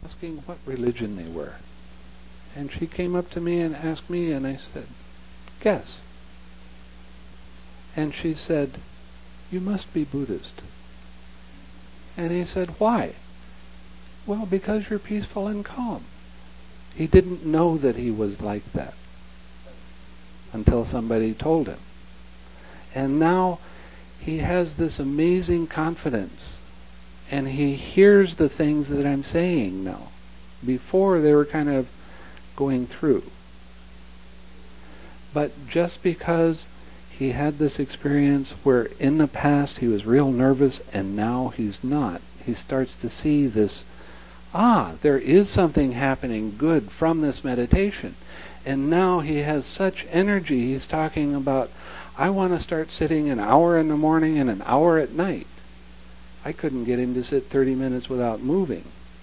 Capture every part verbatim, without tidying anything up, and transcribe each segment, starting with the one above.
asking what religion they were. And she came up to me and asked me, and I said, guess. And she said, you must be Buddhist. And he said, why? Well, because you're peaceful and calm. He didn't know that he was like that until somebody told him. And now he has this amazing confidence, and he hears the things that I'm saying now. Before, they were kind of going through. But just because he had this experience where in the past he was real nervous and now he's not, he starts to see this, ah, there is something happening good from this meditation. And now he has such energy. He's talking about, I want to start sitting an hour in the morning and an hour at night. I couldn't get him to sit thirty minutes without moving.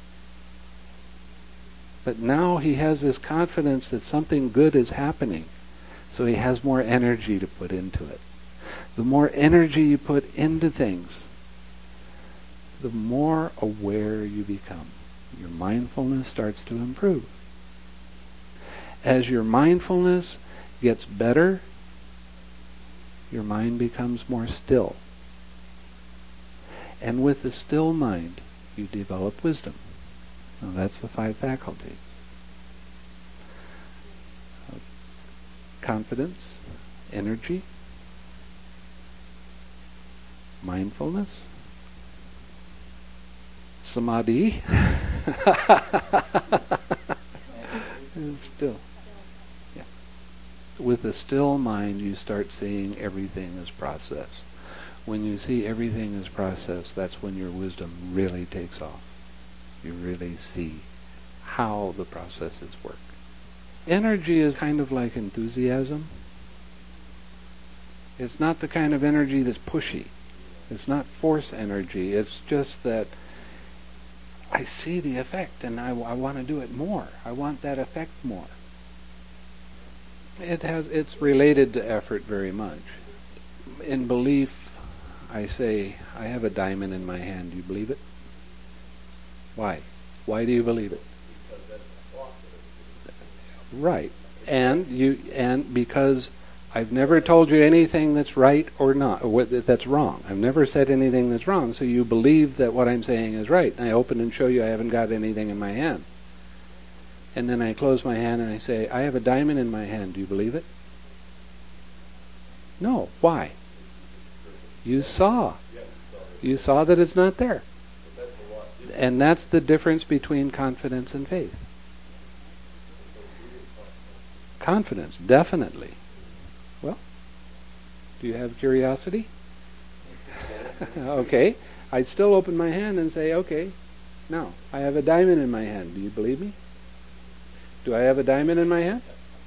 But now he has this confidence that something good is happening. So he has more energy to put into it. The more energy you put into things, the more aware you become. Your mindfulness starts to improve. As your mindfulness gets better, your mind becomes more still. And with the still mind, you develop wisdom. Now that's the five faculties. Confidence, energy, mindfulness, samadhi, and still. Yeah. With a still mind, you start seeing everything as process. When you see everything as process, that's when your wisdom really takes off. You really see how the processes work. Energy is kind of like enthusiasm. It's not the kind of energy that's pushy. It's not force energy. It's just that I see the effect and I, I want to do it more. I want that effect more. It has, it's related to effort very much. In belief, I say, I have a diamond in my hand. Do you believe it? Why? Why do you believe it? Right. And you and because I've never told you anything that's right or not, or that's wrong. I've never said anything that's wrong, so you believe that what I'm saying is right. And I open and show you I haven't got anything in my hand. And then I close my hand and I say, I have a diamond in my hand. Do you believe it? No. Why? You saw. You saw that it's not there. And that's the difference between confidence and faith. Confidence, definitely. Well, do you have curiosity? Okay. I'd still open my hand and say, okay, now, I have a diamond in my hand. Do you believe me? Do I have a diamond in my hand?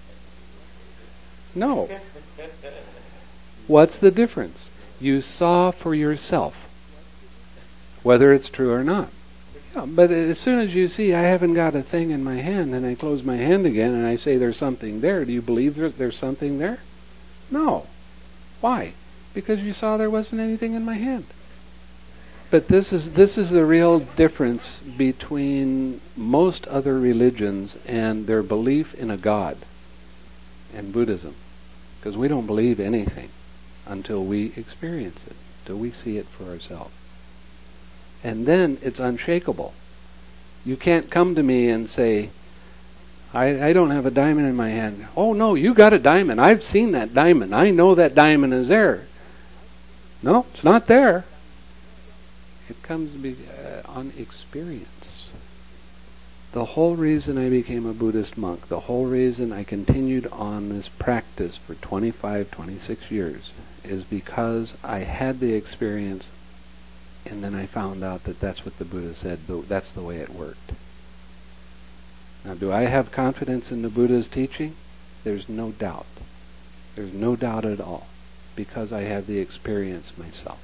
No. What's the difference? You saw for yourself, whether it's true or not. Yeah, but as soon as you see I haven't got a thing in my hand and I close my hand again and I say there's something there, do you believe there, there's something there? No. Why? Because you saw there wasn't anything in my hand. But this is this is the real difference between most other religions and their belief in a God and Buddhism. Because we don't believe anything until we experience it, until we see it for ourselves. And then it's unshakable. You can't come to me and say, I, I don't have a diamond in my hand. Oh no, you got a diamond. I've seen that diamond. I know that diamond is there. No, it's not there. It comes be, uh, on experience. The whole reason I became a Buddhist monk, the whole reason I continued on this practice for twenty-five, twenty-six years, is because I had the experience. And then I found out that that's what the Buddha said, that's the way it worked. Now, do I have confidence in the Buddha's teaching? There's no doubt. There's no doubt at all, because I have the experience myself.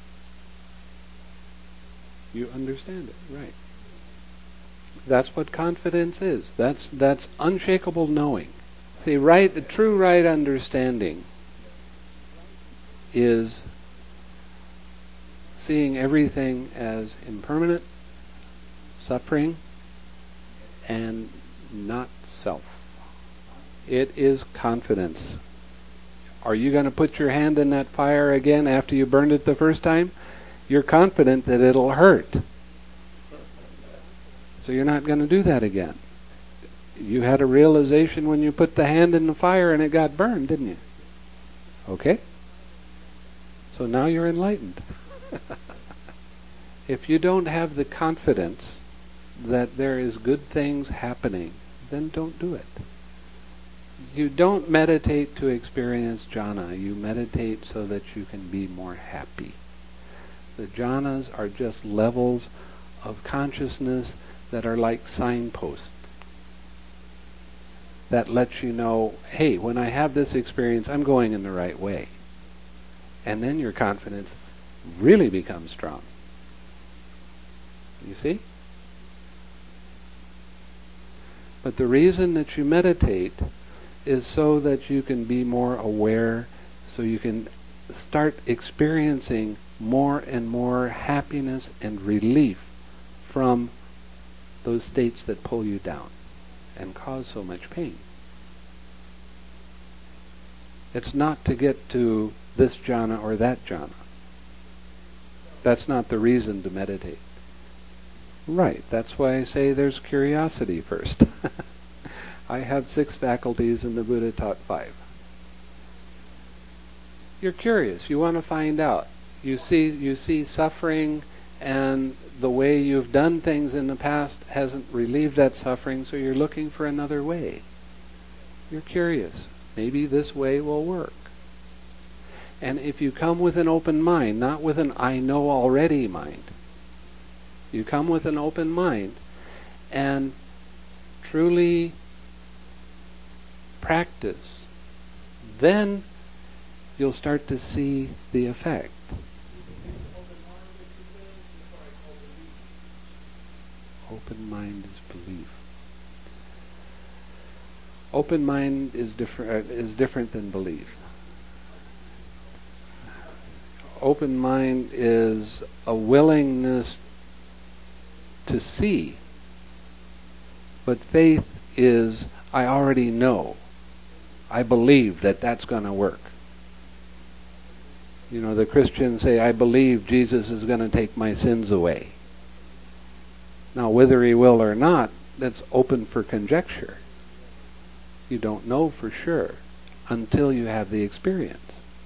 You understand it, right? That's what confidence is. That's that's unshakable knowing. See, right, true right understanding is seeing everything as impermanent, suffering, and not self. It is confidence. Are you going to put your hand in that fire again after you burned it the first time? You're confident that it'll hurt. So you're not going to do that again. You had a realization when you put the hand in the fire and it got burned, didn't you? Okay? So now you're enlightened. If you don't have the confidence that there is good things happening, then don't do it. You don't meditate to experience jhana. You meditate so that you can be more happy. The jhanas are just levels of consciousness that are like signposts that lets you know, hey, when I have this experience, I'm going in the right way. And then your confidence really becomes strong. You see? But the reason that you meditate is so that you can be more aware, so you can start experiencing more and more happiness and relief from those states that pull you down and cause so much pain. It's not to get to this jhana or that jhana. That's not the reason to meditate. Right, that's why I say there's curiosity first. I have six faculties and the Buddha taught five. You're curious, you want to find out. You see you see suffering, and the way you've done things in the past hasn't relieved that suffering, so you're looking for another way. You're curious. Maybe this way will work. And if you come with an open mind, not with an I know already mind, you come with an open mind and truly practice, then you'll start to see the effect. Open mind is belief. Open mind is different. Uh, is different than belief. Open mind is a willingness to see, but faith is I already know. I believe that that's going to work. You know, the Christians say, I believe Jesus is going to take my sins away. Now, whether he will or not, that's open for conjecture. You don't know for sure until you have the experience.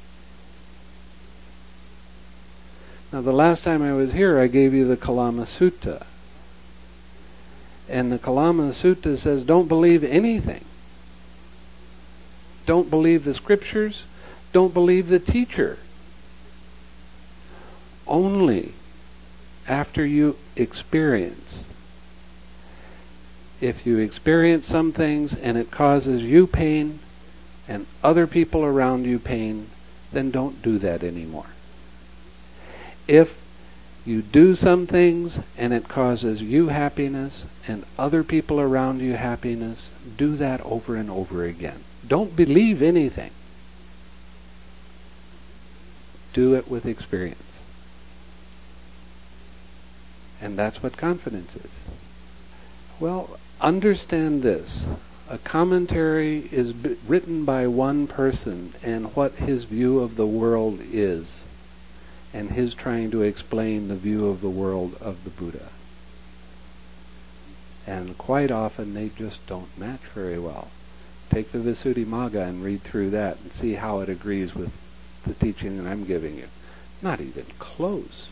Now, the last time I was here, I gave you the Kalama Sutta. And the Kalama Sutta says, don't believe anything. Don't believe the scriptures. Don't believe the teacher. Only after you experience. If you experience some things and it causes you pain and other people around you pain, then don't do that anymore. If you do some things and it causes you happiness and other people around you happiness, do that over and over again. Don't believe anything. Do it with experience. And that's what confidence is. Well, understand this. A commentary is b- written by one person and what his view of the world is, and his trying to explain the view of the world of the Buddha. And quite often they just don't match very well. Take the Visuddhimagga and read through that and see how it agrees with the teaching that I'm giving you. Not even close.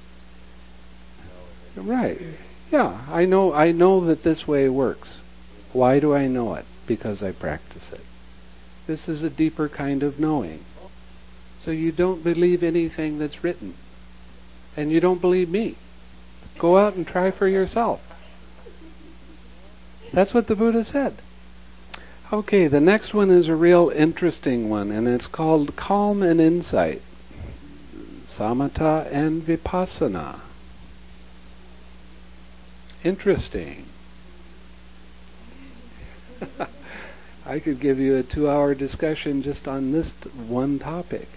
Right. Yeah, I know I know that this way works. Why do I know it? Because I practice it. This is a deeper kind of knowing. So you don't believe anything that's written. And you don't believe me. Go out and try for yourself. That's what the Buddha said. Okay, the next one is a real interesting one, and it's called Calm and Insight. Samatha and Vipassana. Interesting. I could give you a two-hour discussion just on this t- one topic.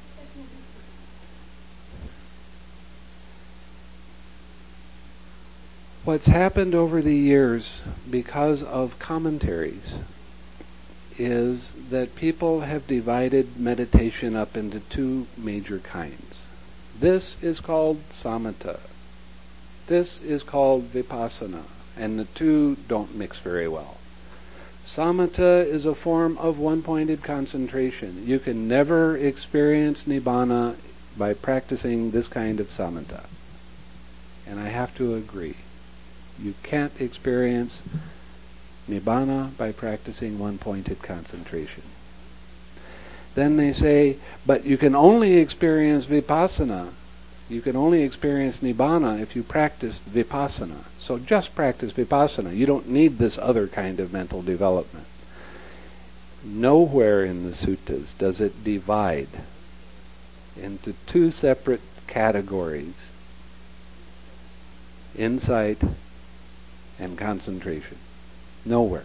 what's happened over the years because of commentaries is that people have divided meditation up into two major kinds. This is called samatha. This is called vipassana, and the two don't mix very well. Samatha is a form of one-pointed concentration. You can never experience nibbana by practicing this kind of samatha. And I have to agree. You can't experience nibbana by practicing one-pointed concentration. Then they say, but you can only experience vipassana, you can only experience nibbana if you practice vipassana. So just practice vipassana. You don't need this other kind of mental development. Nowhere in the suttas does it divide into two separate categories: insight and concentration. Nowhere.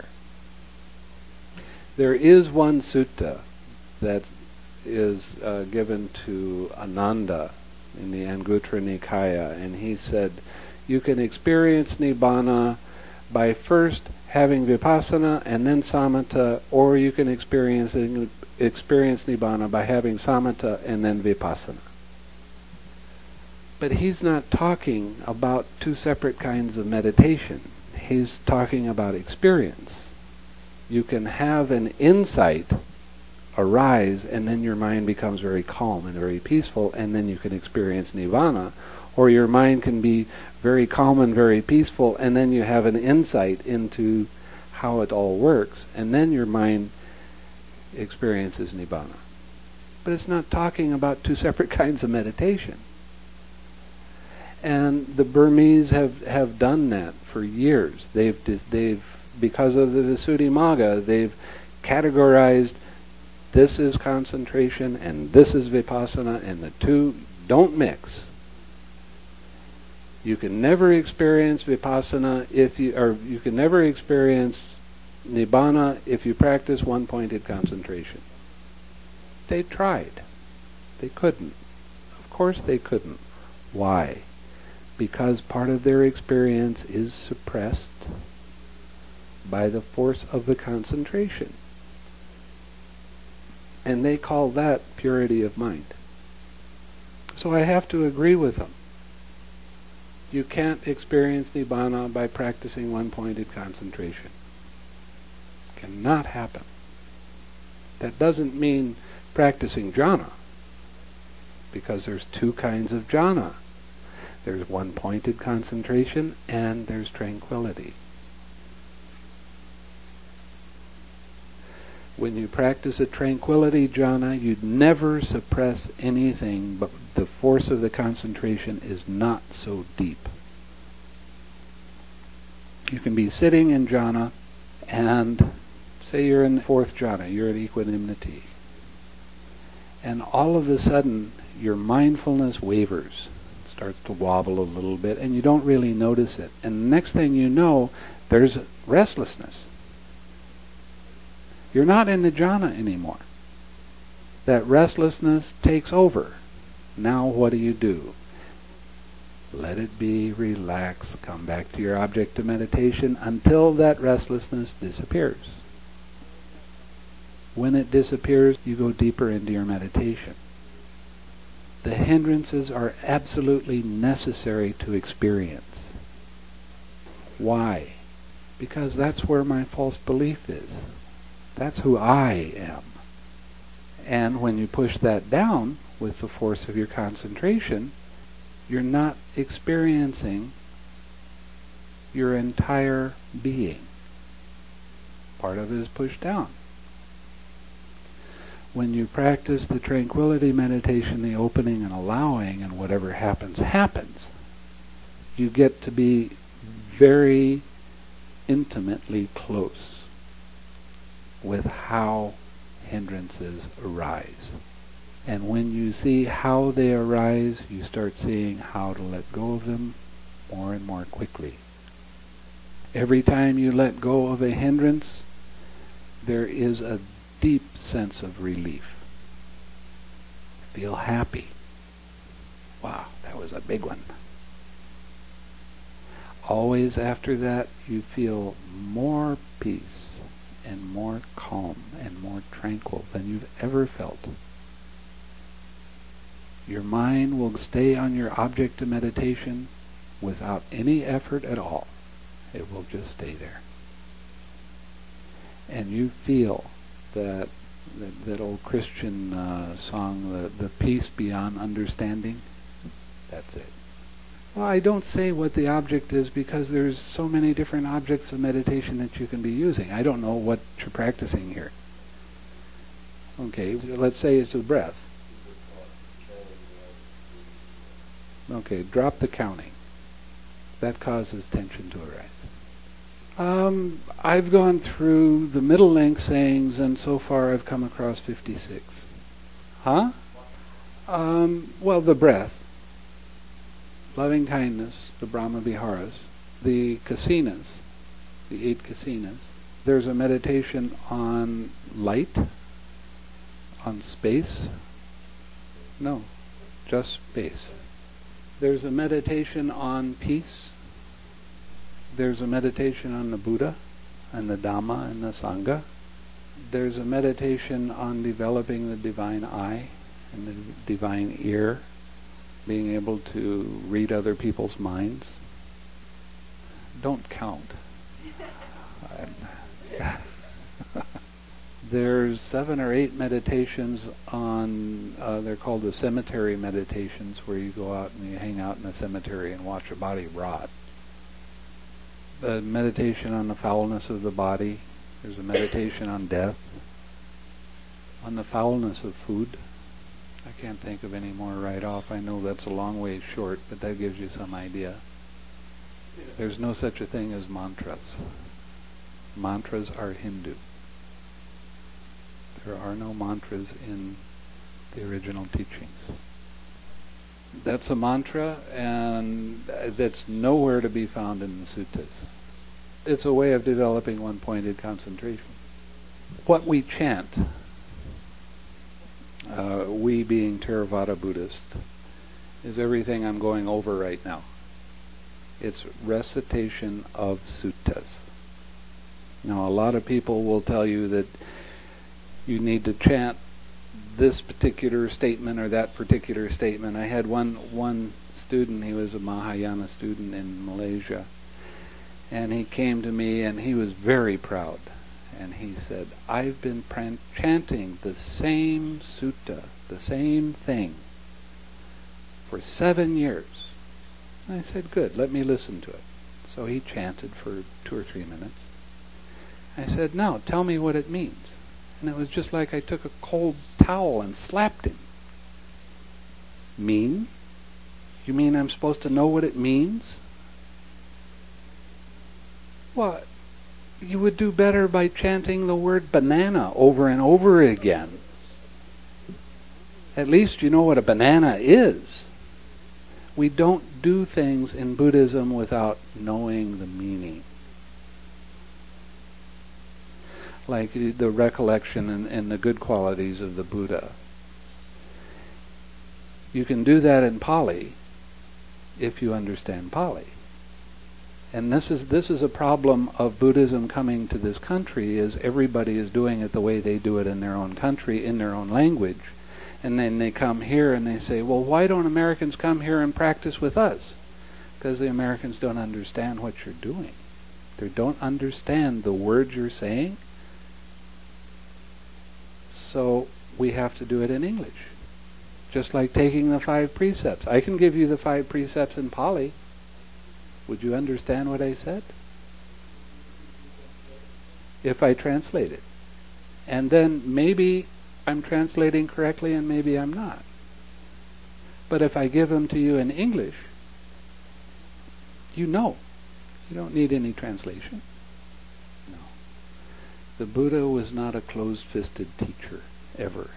There is one sutta that is uh, given to Ananda in the Anguttara Nikaya, and he said, you can experience nibbana by first having vipassana and then samatha, or you can experience experience nibbana by having samatha and then vipassana. But he's not talking about two separate kinds of meditation. He's talking about experience. You can have an insight arise, and then your mind becomes very calm and very peaceful, and then you can experience nirvana. Or your mind can be very calm and very peaceful, and then you have an insight into how it all works, and then your mind experiences nibbana. But it's not talking about two separate kinds of meditation. And the Burmese have, have done that for years. They've they've because of the Visuddhimagga, they've categorized this is concentration and this is vipassana, and the two don't mix. You can never experience vipassana if you, or you can never experience nibbana if you practice one-pointed concentration. They tried. They couldn't. Of course they couldn't. Why? Because part of their experience is suppressed by the force of the concentration. And they call that purity of mind. So I have to agree with them. You can't experience nibbana by practicing one-pointed concentration. Cannot happen. That doesn't mean practicing jhana, because there's two kinds of jhana. There's one-pointed concentration and there's tranquility. When you practice a tranquility jhana, you'd never suppress anything, but the force of the concentration is not so deep. You can be sitting in jhana, and say you're in the fourth jhana, you're at equanimity, and all of a sudden your mindfulness wavers, starts to wobble a little bit, and you don't really notice it. And the next thing you know, there's restlessness. You're not in the jhana anymore. That restlessness takes over. Now what do you do? Let it be, relax, come back to your object of meditation until that restlessness disappears. When it disappears, you go deeper into your meditation. The hindrances are absolutely necessary to experience. Why? Because that's where my false belief is. That's who I am. And when you push that down with the force of your concentration, you're not experiencing your entire being. Part of it is pushed down. When you practice the tranquility meditation, the opening and allowing, and whatever happens, happens, you get to be very intimately close with how hindrances arise. And when you see how they arise, you start seeing how to let go of them more and more quickly. Every time you let go of a hindrance, there is a deep sense of relief. Feel happy. Wow, that was a big one. always after that you feel more peace and more calm and more tranquil than you've ever felt. Your mind will stay on your object of meditation without any effort at all. It will just stay there. And you feel that that, that old Christian uh, song, the, the peace beyond understanding. That's it. Well, I don't say what the object is because there's so many different objects of meditation that you can be using. I don't know what you're practicing here. Okay, let's say it's the breath. Okay, drop the counting. That causes tension to arise. Um, I've gone through the middle length sayings, and so far I've come across fifty-six. Huh? Um, well, the breath, loving kindness, the Brahma Viharas, the kasinas, the eight kasinas. There's a meditation on light, on space. No, just space. There's a meditation on peace. There's a meditation on the Buddha and the Dhamma and the Sangha. There's a meditation on developing the divine eye and the divine ear, being able to read other people's minds. Don't count. There's seven or eight meditations on, uh, they're called the cemetery meditations, where you go out and you hang out in a cemetery and watch a body rot. The meditation on the foulness of the body. There's a meditation on death, on the foulness of food. I can't think of any more right off. I know that's a long way short, but that gives you some idea. There's no such a thing as mantras. Mantras are Hindu. There are no mantras in the original teachings. That's a mantra, and that's nowhere to be found in the suttas. It's a way of developing one-pointed concentration. What we chant, uh, we being Theravada Buddhist, is everything I'm going over right now. It's recitation of suttas. Now, a lot of people will tell you that you need to chant this particular statement or that particular statement. I had one one student, he was a Mahayana student in Malaysia, and he came to me and he was very proud. And he said, I've been pran- chanting the same sutta, the same thing, for seven years. And I said, good, let me listen to it. So he chanted for two or three minutes. I said, now, tell me what it means. And it was just like I took a cold towel and slapped him. Mean? You mean I'm supposed to know what it means? Well, you would do better by chanting the word banana over and over again. At least you know what a banana is. We don't do things in Buddhism without knowing the meaning. Like the recollection and, and the good qualities of the Buddha. You can do that in Pali if you understand Pali. And this is this is a problem of Buddhism coming to this country, is everybody is doing it the way they do it in their own country, in their own language. And then they come here and they say, well, why don't Americans come here and practice with us? Because the Americans don't understand what you're doing. They don't understand the words you're saying. So we have to do it in English. Just like taking the five precepts. I can give you the five precepts in Pali. Would you understand what I said? If I translate it. And then maybe I'm translating correctly and maybe I'm not. But if I give them to you in English, you know. You don't need any translation. No. The Buddha was not a closed-fisted teacher, ever.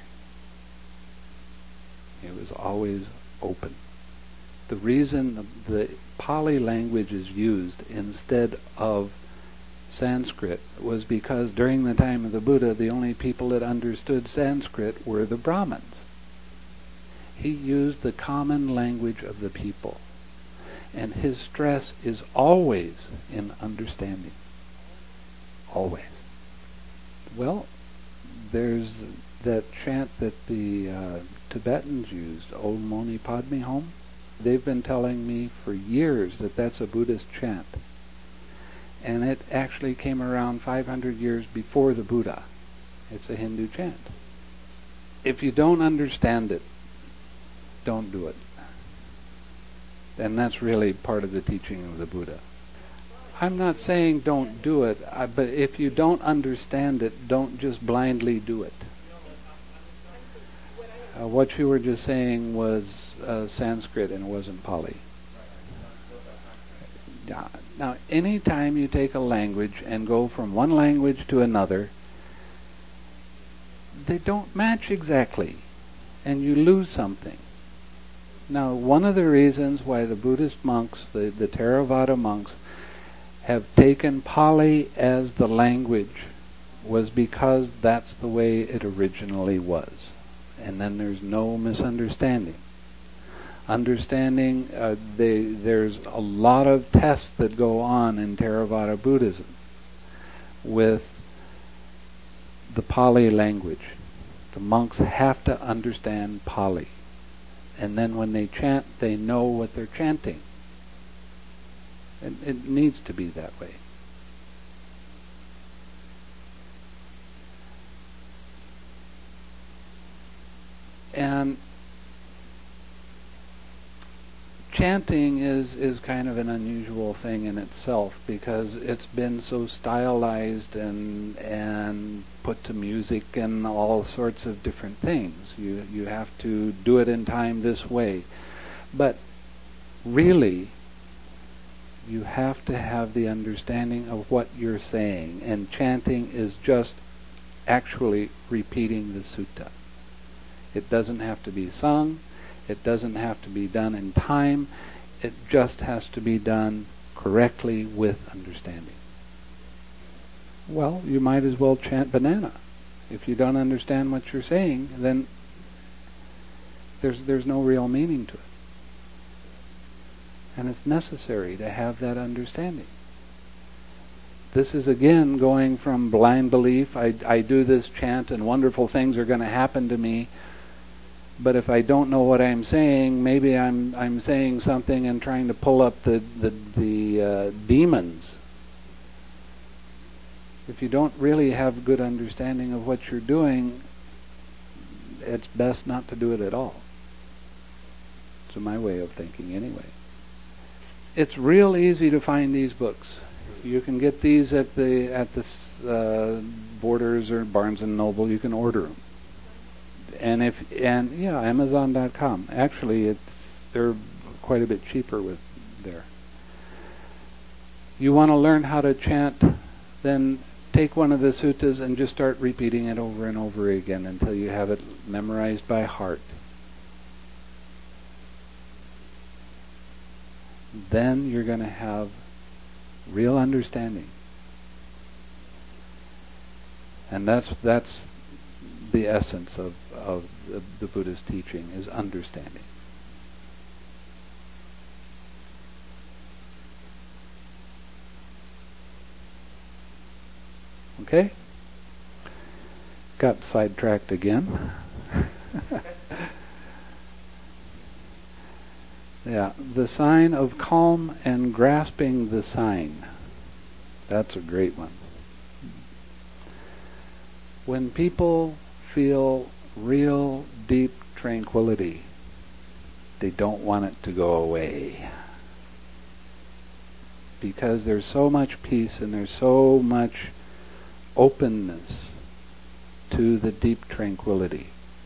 He was always open. The reason the, the Pali language is used instead of Sanskrit was because during the time of the Buddha, the only people that understood Sanskrit were the Brahmins. He used the common language of the people. And his stress is always in understanding. Always. Well, there's that chant that the uh, Tibetans used, Om Mani Padme Hum. They've been telling me for years that that's a Buddhist chant. And it actually came around five hundred years before the Buddha. It's a Hindu chant. If you don't understand it, don't do it. And that's really part of the teaching of the Buddha. I'm not saying don't do it, uh, but if you don't understand it, don't just blindly do it. Uh, what you were just saying was uh, Sanskrit and it wasn't Pali. Yeah. Now, anytime you take a language and go from one language to another, they don't match exactly, and you lose something. Now, one of the reasons why the Buddhist monks, the, the Theravada monks, have taken Pali as the language was because that's the way it originally was. And then there's no misunderstanding. Understanding, uh, they, there's a lot of tests that go on in Theravada Buddhism with the Pali language. The monks have to understand Pali. And then when they chant, they know what they're chanting. And it needs to be that way. And chanting is, is kind of an unusual thing in itself because it's been so stylized and and put to music and all sorts of different things. You you have to do it in time this way. But really, you have to have the understanding of what you're saying, and chanting is just actually repeating the sutta. It doesn't have to be sung. It doesn't have to be done in time. It just has to be done correctly with understanding. Well, you might as well chant banana. If you don't understand what you're saying, then there's there's no real meaning to it. And it's necessary to have that understanding. This is again going from blind belief, I, I do this chant and wonderful things are going to happen to me, but if I don't know what I'm saying, maybe I'm I'm saying something and trying to pull up the, the, the uh, demons. If you don't really have good understanding of what you're doing, it's best not to do it at all. It's my way of thinking anyway. It's real easy to find these books. You can get these at the at the uh, Borders or Barnes and Noble. You can order them. And if and yeah, Amazon dot com. Actually, it's they're quite a bit cheaper with there. You want to learn how to chant, then take one of the suttas and just start repeating it over and over again until you have it memorized by heart. Then you're going to have real understanding. And that's that's the essence of, of the, the Buddhist teaching, is understanding. Okay? Got sidetracked again. Yeah, the sign of calm and grasping the sign. That's a great one. When people feel real deep tranquility, they don't want it to go away. Because there's so much peace and there's so much openness to the deep tranquility.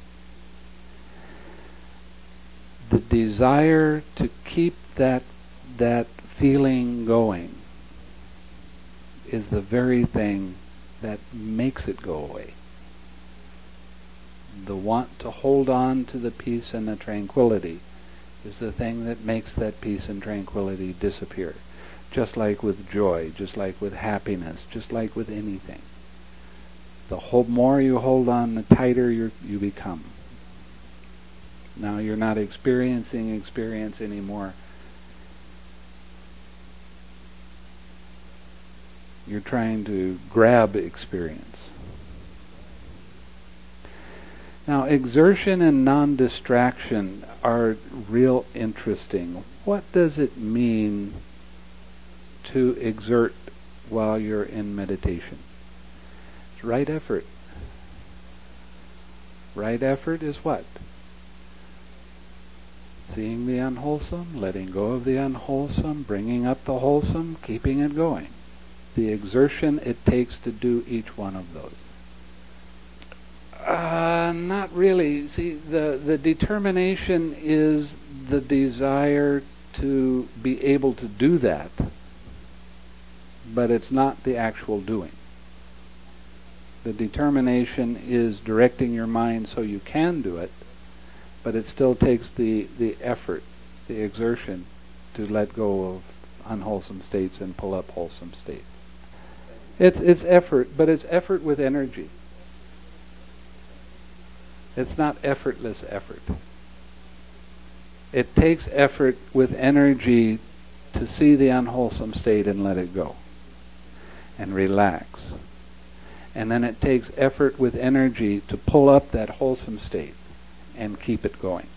The desire to keep that that feeling going is the very thing that makes it go away. The want to hold on to the peace and the tranquility is the thing that makes that peace and tranquility disappear. Just like with joy, just like with happiness, just like with anything. The whole, more you hold on, the tighter you you become. Now you're not experiencing experience anymore. You're trying to grab experience. Now, exertion and non-distraction are real interesting. What does it mean to exert while you're in meditation? It's right effort. Right effort is what? Seeing the unwholesome, letting go of the unwholesome, bringing up the wholesome, keeping it going. The exertion it takes to do each one of those. Uh, not really. See, the, the determination is the desire to be able to do that, but it's not the actual doing. The determination is directing your mind so you can do it, but it still takes the, the effort, the exertion, to let go of unwholesome states and pull up wholesome states. It's, it's effort, but it's effort with energy. It's not effortless effort. It takes effort with energy to see the unwholesome state and let it go and relax. And then it takes effort with energy to pull up that wholesome state and keep it going.